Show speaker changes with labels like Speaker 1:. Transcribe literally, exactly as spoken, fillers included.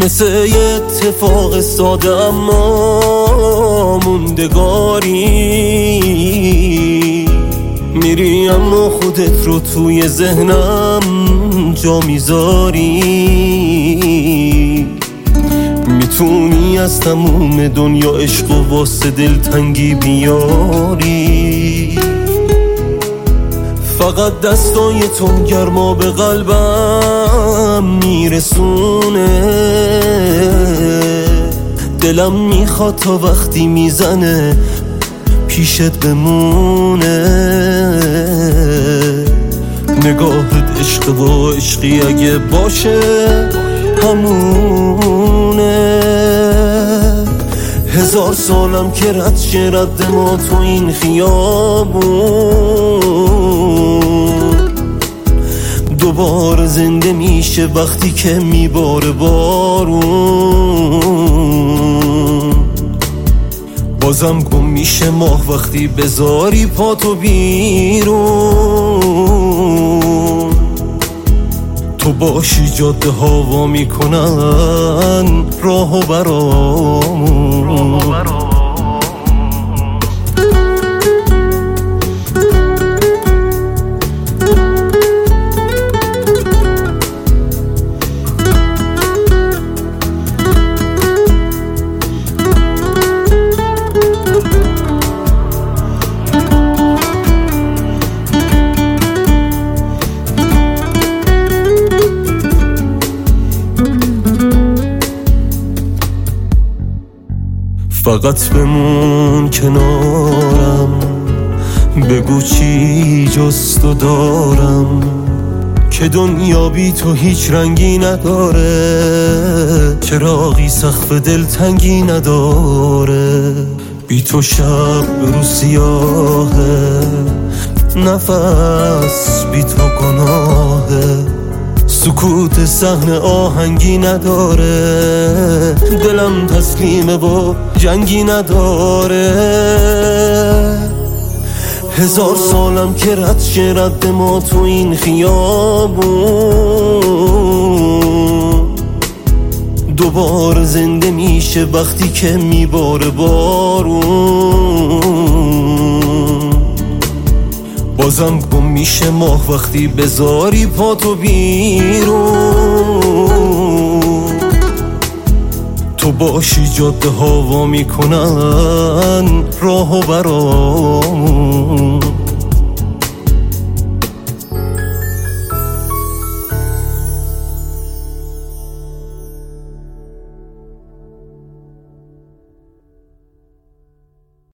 Speaker 1: مثل یه اتفاق ساده اما موندگاری، میری اما خودت رو توی ذهنم جا میذاری. میتونی از تموم دنیا عشق و واسه دلتنگی بیاری، فقط دستای تو گرما به قلبم میرسونه. دلم میخواد تا وقتی میزنه پیشت بمونه. نگاهت عشق و عشقی اگه باشه همونه. هزار سالم که رد شه رد ما تو این خیابون، دوباره زنده میشه وقتی که میباره بارون. بازم گم میشه ماه وقتی بذاری پاتو بیرون. تو باشی جاده ها وا میکنن راهو برامون. فقط بمون کنارم، بگو چی جز تو دارم، که دنیا بی تو هیچ رنگی نداره، چراغی سقف دلتنگی نداره. بی تو شب رو سیاهه، نفس بی تو گناهه، سکوت صحنه آهنگی نداره. دلم تسلیمه و جنگی نداره. هزار سالم که رد شه رد ما تو این خیابون، دوباره زنده میشه وقتی که میباره بارون. بازم گم میشه ماه وقتی بذاری پاتو بیرون. تو باشی جاده ها وا میکنن راهو برامون.